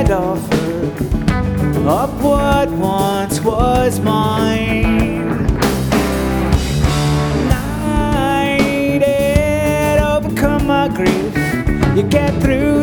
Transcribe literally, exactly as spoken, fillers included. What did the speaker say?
trade offer of what once was mine. Night, it overcome my grief. You get through